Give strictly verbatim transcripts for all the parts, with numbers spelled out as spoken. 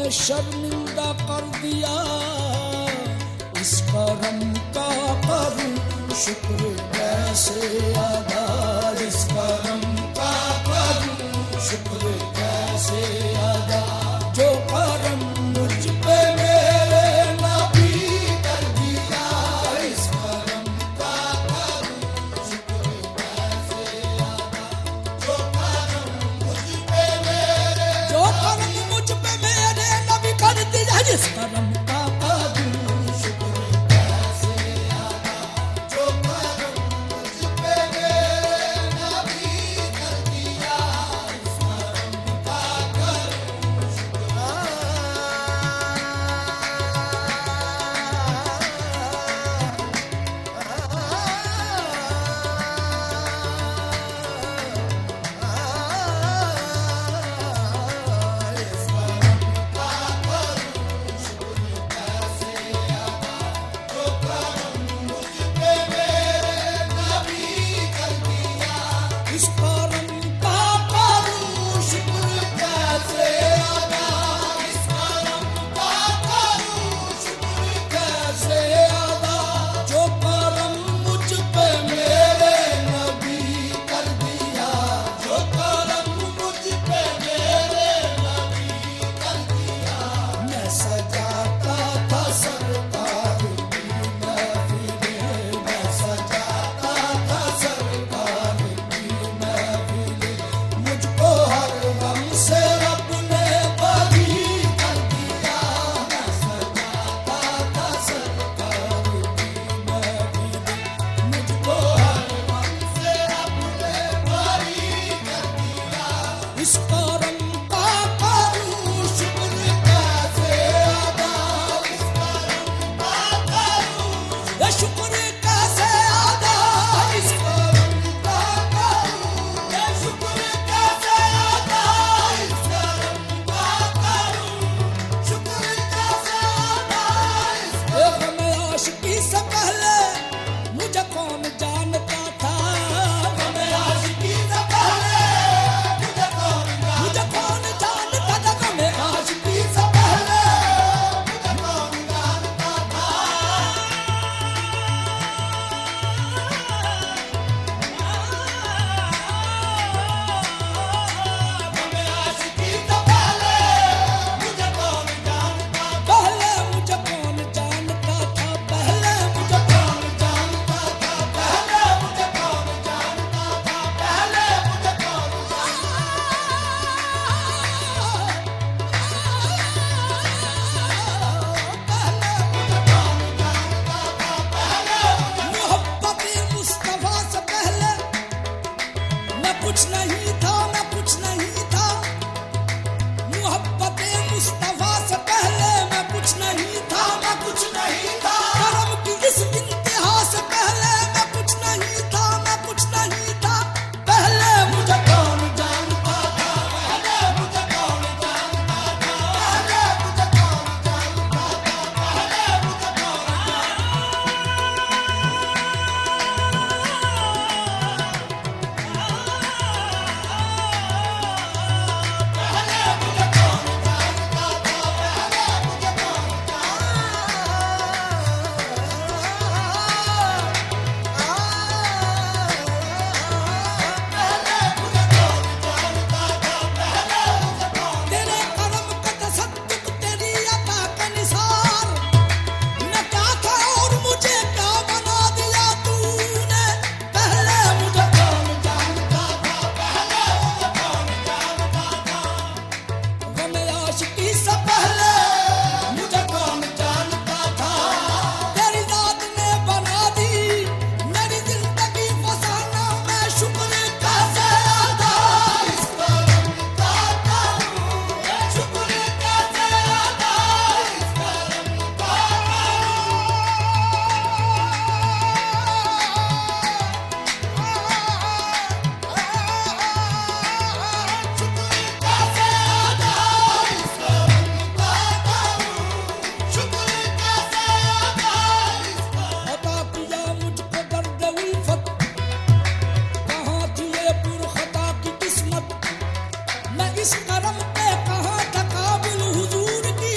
शर्मिंदा कर दिया, इस करम का करूं शुक्र कैसे अदा, इस करम का करूं शुक्र कैसे अदा। जो करम मुझ पे मेरे नबी कर दिया, इस करम का करूं शुक्र कैसे अदा। जो करम मुझ पे मेरे जो करम मुझ पे मेरे नबी कर दिया, इस करम का करूं शुक्र कैसे अदा। जो करम मुझ पे मेरे नबी कर दिया, इस करम का करूं शुक्र। इस करम का करूं शुक्र कैसे अदा, इस करम का करूं शुक्र कैसे अदा। जो करम मुझ पे मेरे नबी कर दिया, जो करम मुझ पे मेरे नबी कर दिया। मैं सजाता था सरकार की महफिलें, मैं सजाता था सरकार की महफिलें। मुझको हर गम से रब ने बरी कर दिया, मैं सजाता था सरकार की महफिलें। मुझको हर गम से रब ने बरी कर दिया। इस करम का करूं शुक्र कैसे अदा, इस करम का करूं ये शुक्र कैसे अदा। इस करम का करूं ये शुक्र कैसे अदा, इस करम का करूं शुक्र कैसे अदा। इस गम आशिकी से पहले मुझे कौन जानता था, गम आशिकी से पहले मुझे कौन मुझे कौन जानता था, गम आशिकी से पहले मुझे कौन जानता था। गम आशिकी से पहले मुझे कौन जानता, पहले मुझे कौन जानता था, पहले मुझे कौन जानता था, पहले मुझे कौन जानता था, पहले मुझे कौन मोहब्बत मुस्तफा से पहले मैं कुछ नहीं था, मैं कुछ नहीं था। मोहब्बत मुस्तफा से पहले मैं कुछ नहीं था, मैं कुछ नहीं था। करम की इस इंतहा से पहले मैं कुछ नहीं था, मैं कुछ नहीं था। पहले मुझे कौन जानता था, पहले मुझे कौन जानता था, पहले मुझे कौन जानता था, पहले मुझे कौन पहले मुझे कौन जानता था, पहले मुझे कौन पहले मुझे कौन जानता था, पहले मुझे कौन। तेरे करम का तसद्दुक तेरी अता का निसार, मैं क्या था और मुझे क्या बना दिया तूने। पहले मुझे कौन जानता था, पहले मुझे कौन जानता था। गम आशिकी से पहले मुझे कौन जानता था। तेरी जात ने बना दी मेरी जिंदगी फसाना, मैं शुक्र कैसे अदा। इस करम का करूं ये शुक्र कैसे अदा, इस करम का अता किया मुझको दर्द उल्फत, कहाँ थी ये पुरखता की किस्मत। मैं इस करम पे कहाँ था काबिल हुजूर की,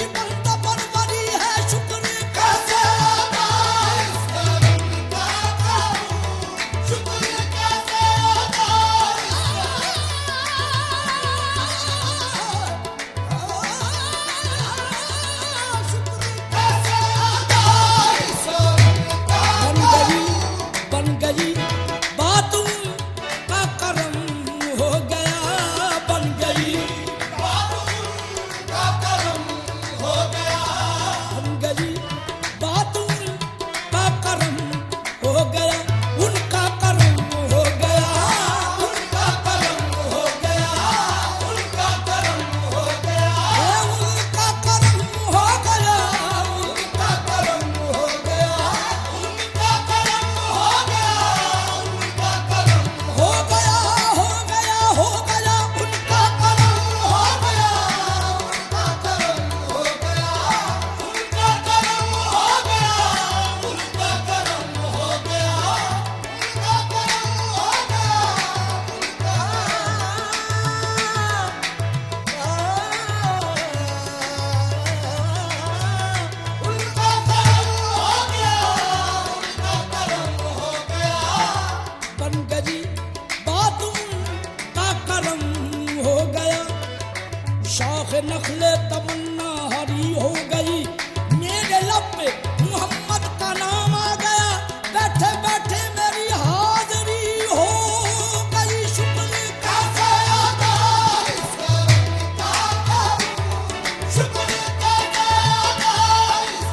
शाख नखले तमन्ना हरी हो गई, मेरे लब पे मोहम्मद का नाम आ गया, बैठे बैठे मेरी हाजिरी हो गई। शुक्र कैसे अदा इस करम का करूं, शुक्र कैसे अदा इस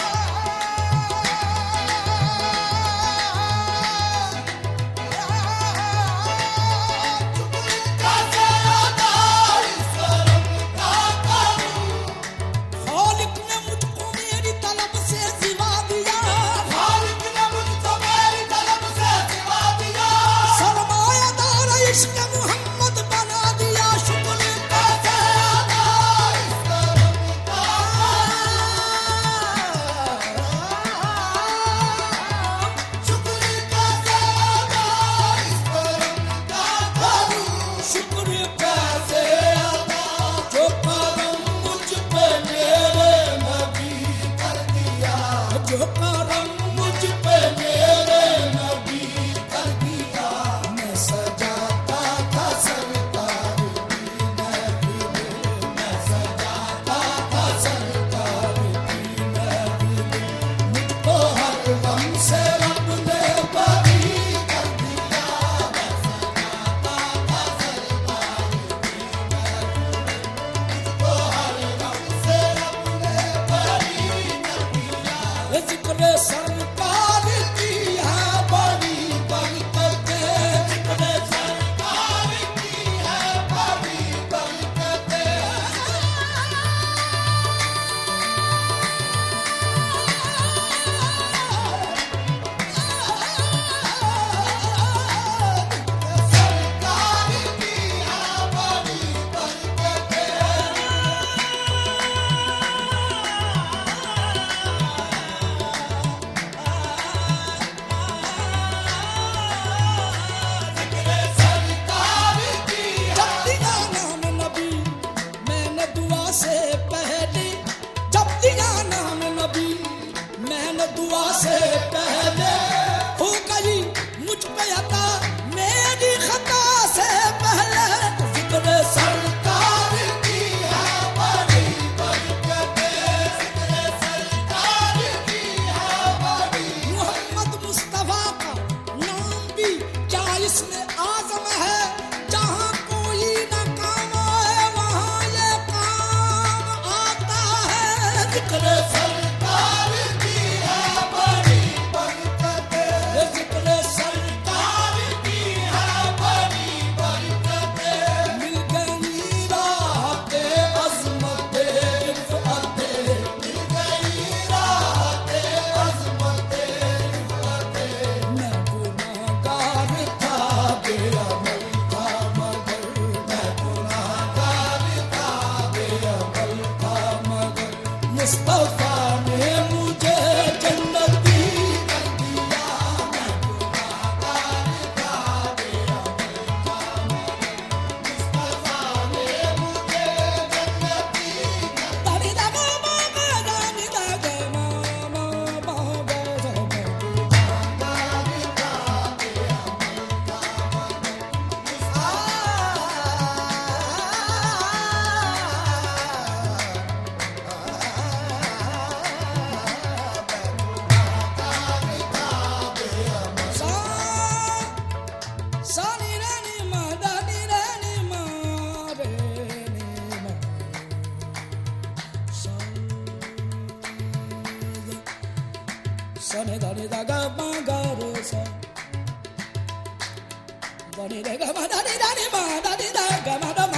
खालिक ने मुझको मेरी तलब से सिवा दिया, खालिक ने मुझको मेरी तलब से सिवा दिया, सरमायादार इश्क मोहम्मद बना दिया। शुक्र कैसे अदा इस करम का शुक्र कैसे अदा इस करम का करूं, शुक्र कैसे अदा जो करम मुझ पे मेरे नबी कर दिया, जो करम मुझ पे मेरे नबी कर दिया। मैं सजाता था सरकार की महफिल, मैं सजाता था सरकार की महफिल, मुझको हर गम से रब ने बरी कर दिया। मैं सजाता था सरकार की महफिल, मुझको हर गम से रब ने बरी कर दिया। जिक्र सरकार की है बड़ी बरकतें, जिक्र सरकार की है बड़ी बरकतें। सरकार की है बड़ी बरकतें। सरकार की जब दिया नाम नबी मैंने दुआ से पहले, जब दिया नाम नबी मैंने दुआ से पहले, हो गई मुझ पे अता मेरी खता से पहले। जिक्र सरकार की है बड़ी बरकतें, जिक्र सरकार की है बड़ी। मोहम्मद मुस्तफा का नाम भी क्या इसमें आजम है, जहाँ कोई न काम आए वहाँ ये काम आता है। जिक्र सरकार की है बड़ी बरकतें, जिक्र सरकार की है बड़ी बरकतें। मिल गई राहते अज़मते रिफ़अते, मिल गई राहते अज़मते रिफ़अते। मैं गुनाहगार था बेअमल था मगर, मैं गुनाहगार था बेअमल था मगर, मुस्तफा ने मुझे जन्नती कर दिया। मैं गुनाहगार था बेअमल था मगर, मुस्तफा ने मुझे जन्नती कर दिया। दानी दा मामा दानी दा गे मामा मामा Sani dani da ga ma ga re sa, dani da ga ma dani dani ma dani da ga ma da